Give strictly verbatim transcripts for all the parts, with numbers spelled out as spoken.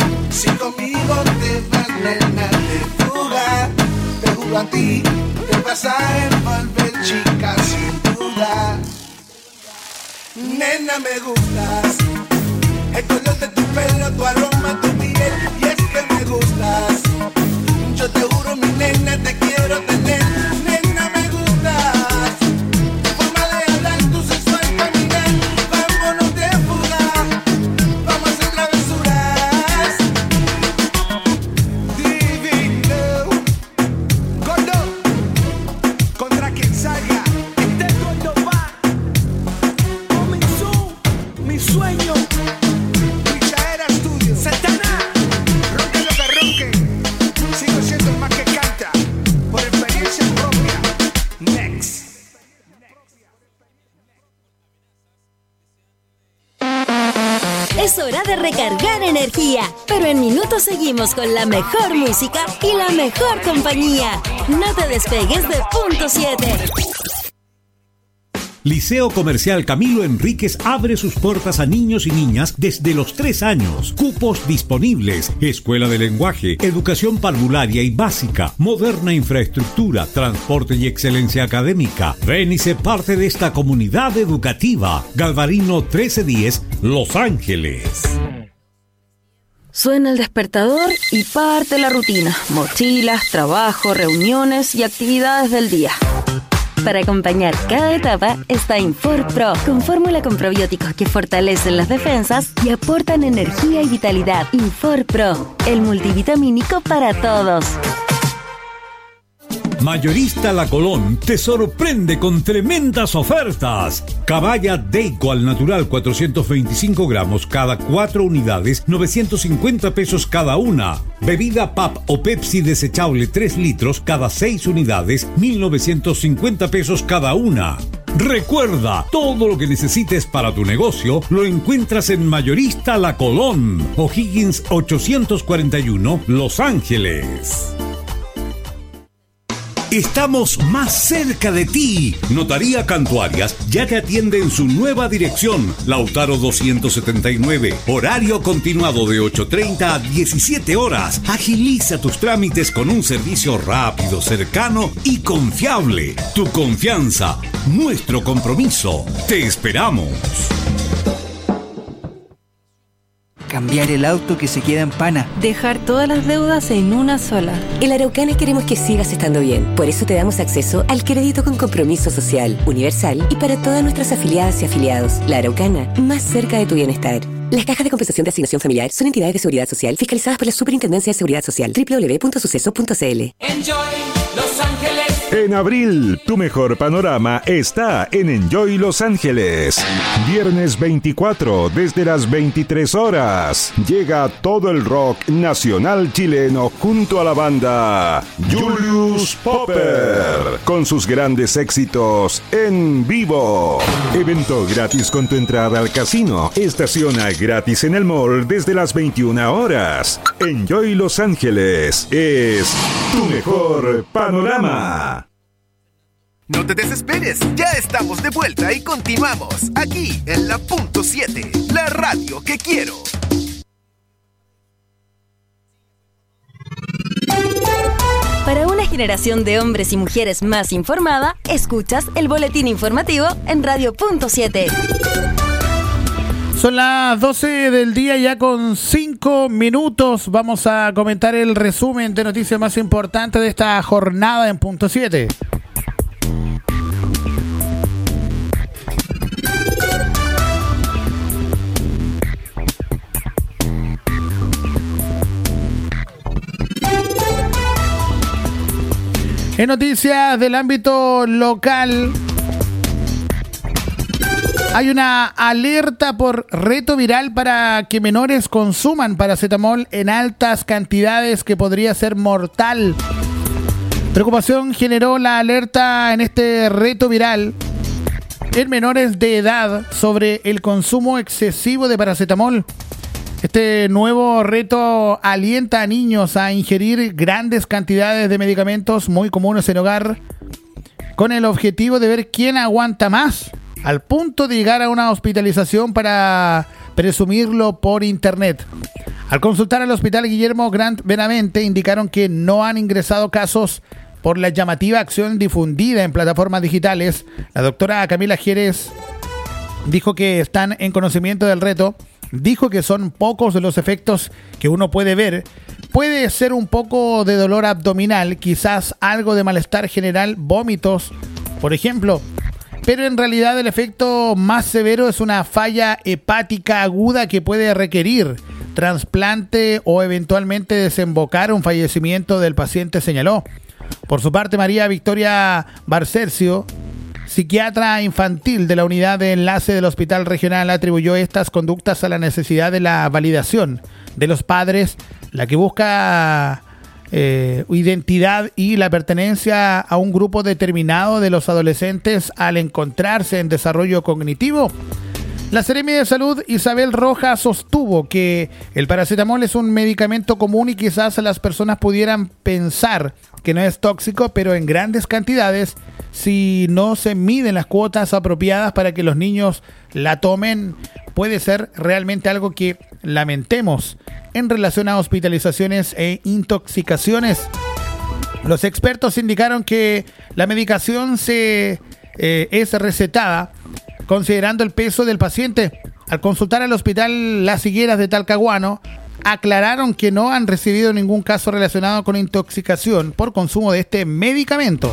Si conmigo te vas, nena, de fuga, te juro a ti, te vas a envolver, chica, sin duda. Nena, me gustas, el color de tu pelo, tu aroma, tu piel, y es que me gustas. Yo te juro, mi nena, te quiero tener, nena, me gustas. Tu forma de hablar, tu sensual caminar, vámonos de fuga, vamos a hacer travesuras. Divino, gordo, contra quien salga, este gordo va. Comenzó mi sueño, Michaela Studio, Santana, ronca lo que ronque. Sigo siendo el más que canta, por experiencia propia. Next. Es hora de recargar energía, pero en minutos seguimos con la mejor música y la mejor compañía. No te despegues de punto siete. Liceo Comercial Camilo Enríquez abre sus puertas a niños y niñas desde los tres años. Cupos disponibles. Escuela de lenguaje, educación parvularia y básica, moderna infraestructura, transporte y excelencia académica. Ven y sé parte de esta comunidad educativa. Galvarino trece diez, Los Ángeles. Suena el despertador y parte la rutina. Mochilas, trabajo, reuniones y actividades del día. Para acompañar cada etapa está InforPro, con fórmula con probióticos que fortalecen las defensas y aportan energía y vitalidad. InforPro, el multivitamínico para todos. Mayorista La Colón te sorprende con tremendas ofertas. Caballa Deico al natural cuatrocientos veinticinco gramos cada cuatro unidades, novecientos cincuenta pesos cada una. Bebida P A P o Pepsi desechable tres litros cada seis unidades, mil novecientos cincuenta pesos cada una. Recuerda, todo lo que necesites para tu negocio lo encuentras en Mayorista La Colón, O'Higgins ochocientos cuarenta y uno, Los Ángeles. Estamos más cerca de ti. Notaría Cantuarias ya te atiende en su nueva dirección, Lautaro doscientos setenta y nueve. Horario continuado de ocho treinta a diecisiete horas. Agiliza tus trámites con un servicio rápido, cercano y confiable. Tu confianza, nuestro compromiso. Te esperamos. Cambiar el auto que se queda en pana. Dejar todas las deudas en una sola. En La Araucana queremos que sigas estando bien. Por eso te damos acceso al crédito con compromiso social, universal y para todas nuestras afiliadas y afiliados. La Araucana, más cerca de tu bienestar. Las cajas de compensación de asignación familiar son entidades de seguridad social fiscalizadas por la Superintendencia de Seguridad Social. doble u doble u doble u punto suceso punto c l. Enjoy Los Ángeles. En abril, tu mejor panorama está en Enjoy Los Ángeles. Viernes veinticuatro, desde las veintitrés horas. Llega todo el rock nacional chileno junto a la banda Julius Popper, con sus grandes éxitos en vivo. Evento gratis con tu entrada al casino. Estaciona gratis en el mall desde las veintiuna horas. Enjoy Los Ángeles es tu mejor panorama. No te desesperes, ya estamos de vuelta y continuamos aquí en la punto siete, la radio que quiero. Para una generación de hombres y mujeres más informada, escuchas el boletín informativo en Radio Punto siete. Son las doce del día ya con cinco minutos. Vamos a comentar el resumen de noticias más importantes de esta jornada en Punto siete. En noticias del ámbito local, hay una alerta por reto viral para que menores consuman paracetamol en altas cantidades que podría ser mortal. Preocupación generó la alerta en este reto viral en menores de edad sobre el consumo excesivo de paracetamol. Este nuevo reto alienta a niños a ingerir grandes cantidades de medicamentos muy comunes en hogar, con el objetivo de ver quién aguanta más, al punto de llegar a una hospitalización para presumirlo por internet. Al consultar al Hospital Guillermo Grant Benavente, indicaron que no han ingresado casos por la llamativa acción difundida en plataformas digitales. La doctora Camila Jerez dijo que están en conocimiento del reto. Dijo que son pocos de los efectos que uno puede ver. Puede ser un poco de dolor abdominal, quizás algo de malestar general, vómitos, por ejemplo. Pero en realidad el efecto más severo es una falla hepática aguda que puede requerir trasplante o eventualmente desembocar un fallecimiento del paciente, señaló. Por su parte, María Victoria Barcercio, psiquiatra infantil de la unidad de enlace del Hospital Regional, atribuyó estas conductas a la necesidad de la validación de los padres, la que busca eh, identidad y la pertenencia a un grupo determinado de los adolescentes al encontrarse en desarrollo cognitivo. La Seremi de Salud, Isabel Rojas, sostuvo que el paracetamol es un medicamento común y quizás las personas pudieran pensar que no es tóxico, pero en grandes cantidades, si no se miden las cuotas apropiadas para que los niños la tomen, puede ser realmente algo que lamentemos en relación a hospitalizaciones e intoxicaciones. Los expertos indicaron que la medicación se eh, es recetada considerando el peso del paciente. Al consultar al Hospital Las Higueras de Talcahuano, aclararon que no han recibido ningún caso relacionado con intoxicación por consumo de este medicamento.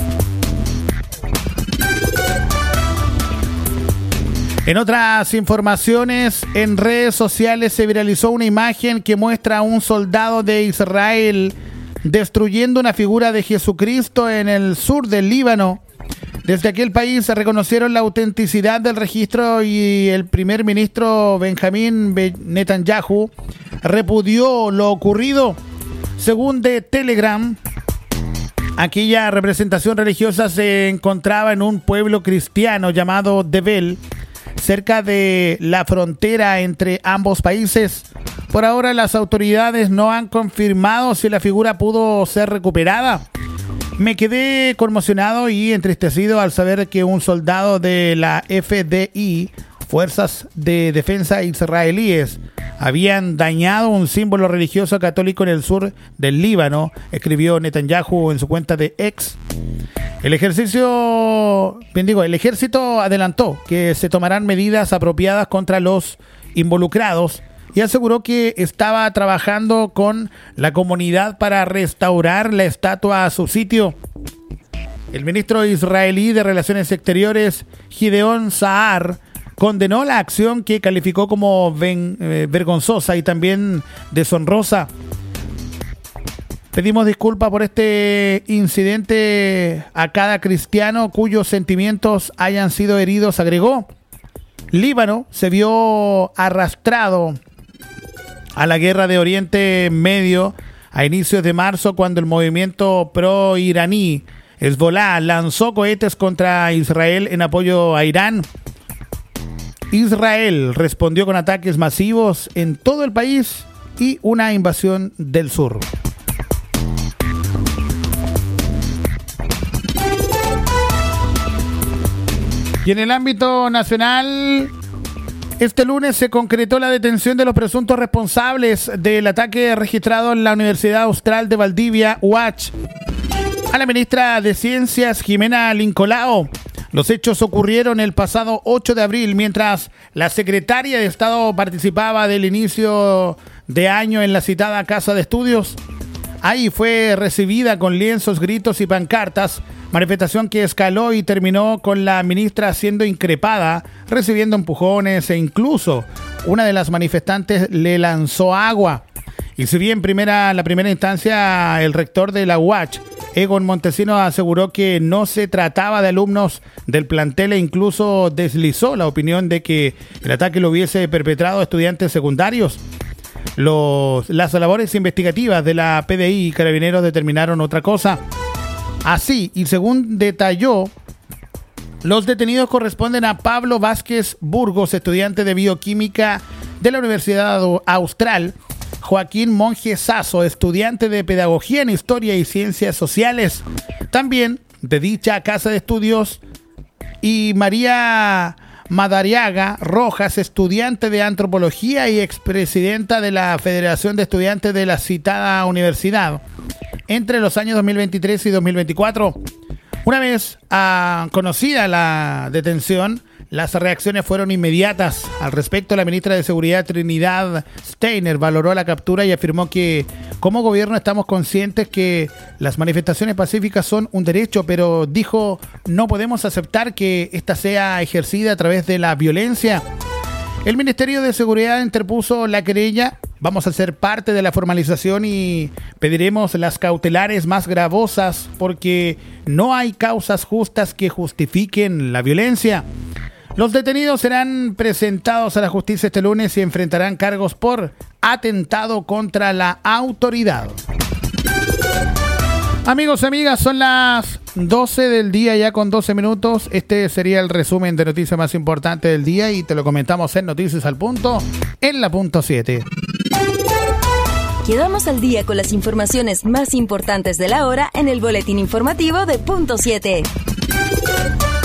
En otras informaciones, en redes sociales se viralizó una imagen que muestra a un soldado de Israel destruyendo una figura de Jesucristo en el sur del Líbano. Desde aquel país se reconocieron la autenticidad del registro y el primer ministro Benjamín Netanyahu repudió lo ocurrido. Según The Telegram, aquella representación religiosa se encontraba en un pueblo cristiano llamado Devel, cerca de la frontera entre ambos países. Por ahora las autoridades no han confirmado si la figura pudo ser recuperada. Me quedé conmocionado y entristecido al saber que un soldado de la F D I, Fuerzas de Defensa Israelíes, habían dañado un símbolo religioso católico en el sur del Líbano, escribió Netanyahu en su cuenta de X. El ejercicio, bien digo, el ejército adelantó que se tomarán medidas apropiadas contra los involucrados y aseguró que estaba trabajando con la comunidad para restaurar la estatua a su sitio. El ministro israelí de Relaciones Exteriores, Gideon Saar, condenó la acción que calificó como ven, eh, vergonzosa y también deshonrosa. Pedimos disculpas por este incidente a cada cristiano cuyos sentimientos hayan sido heridos, agregó. Líbano se vio arrastrado a la guerra de Oriente Medio a inicios de marzo, cuando el movimiento pro-iraní Hezbollah lanzó cohetes contra Israel en apoyo a Irán. Israel respondió con ataques masivos en todo el país y una invasión del sur. Y en el ámbito nacional, este lunes se concretó la detención de los presuntos responsables del ataque registrado en la Universidad Austral de Valdivia, U A C H, a la ministra de Ciencias, Jimena Lincolao. Los hechos ocurrieron el pasado ocho de abril, mientras la secretaria de Estado participaba del inicio de año en la citada Casa de Estudios. Ahí fue recibida con lienzos, gritos y pancartas, manifestación que escaló y terminó con la ministra siendo increpada, recibiendo empujones e incluso una de las manifestantes le lanzó agua. Y si bien primera, la primera instancia el rector de la U A C H, Egon Montesino, aseguró que no se trataba de alumnos del plantel e incluso deslizó la opinión de que el ataque lo hubiese perpetrado estudiantes secundarios. Los, las labores investigativas de la P D I y Carabineros determinaron otra cosa. Así, y según detalló, los detenidos corresponden a Pablo Vázquez Burgos, estudiante de bioquímica de la Universidad Austral, Joaquín Monje Sasso, estudiante de Pedagogía en Historia y Ciencias Sociales, también de dicha casa de estudios, y María Madariaga Rojas, estudiante de antropología y expresidenta de la Federación de Estudiantes de la citada universidad, entre los años dos mil veintitrés y dos mil veinticuatro. Una vez ah, conocida la detención, las reacciones fueron inmediatas. Al respecto, la ministra de Seguridad Trinidad Steiner valoró la captura y afirmó que como gobierno estamos conscientes que las manifestaciones pacíficas son un derecho, pero dijo no podemos aceptar que esta sea ejercida a través de la violencia. El Ministerio de Seguridad interpuso la querella. Vamos a ser parte de la formalización y pediremos las cautelares más gravosas porque no hay causas justas que justifiquen la violencia. Los detenidos serán presentados a la justicia este lunes y enfrentarán cargos por atentado contra la autoridad. Amigos y amigas, son las doce del día ya con doce minutos. Este sería el resumen de noticias más importantes del día y te lo comentamos en Noticias al Punto, en la punto siete. Quedamos al día con las informaciones más importantes de la hora en el boletín informativo de punto siete.